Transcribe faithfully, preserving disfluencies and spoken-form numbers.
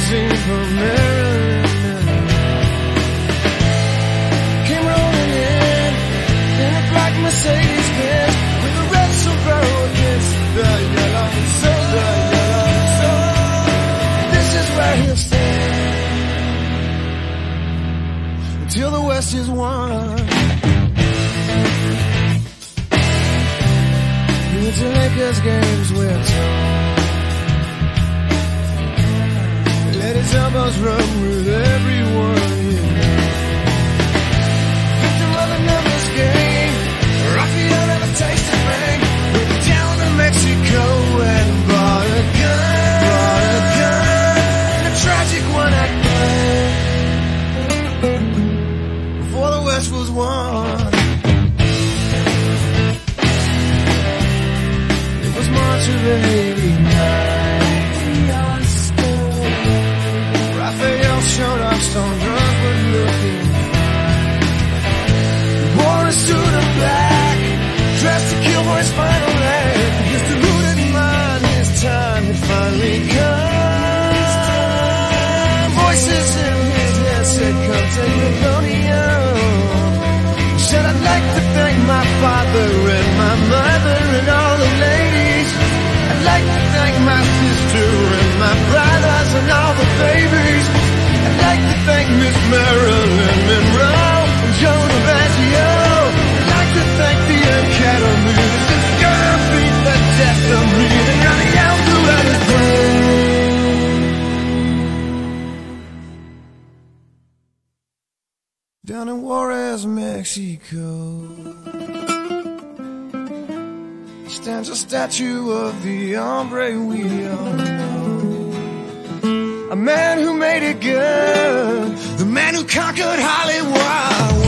limousine from Maryland came rolling in in a black Mercedes Benz with a red sombrero against the yellow soul, the yellow soul. This is where he'll stand until the West is won. To Lakers games with let his elbows run with everyone, you know. Victim of the numbers game, Raphael never tasted rain. Went down to Mexico and bought a gun, bought a gun. A tragic one-act play before the West was won. March of eighty-nine, Raphael showed up stone drunk but looking fine. He wore a suit of black, dressed to kill for his final act. His deluded mind, his time had finally come. Voices in his head said, come take me Antonio. He said, I'd like to thank my father and my mother and all the ladies. I'd like to thank my sister and my brothers and all the babies. I'd like to thank Miss Marilyn Monroe and Joe DiMaggio. I'd like to thank the Academy. This is gonna beat the death of me. And gonna yell to let it go. Down in Juarez, Mexico, stands a statue of the hombre we all know. A man who made it good, the man who conquered Hollywood.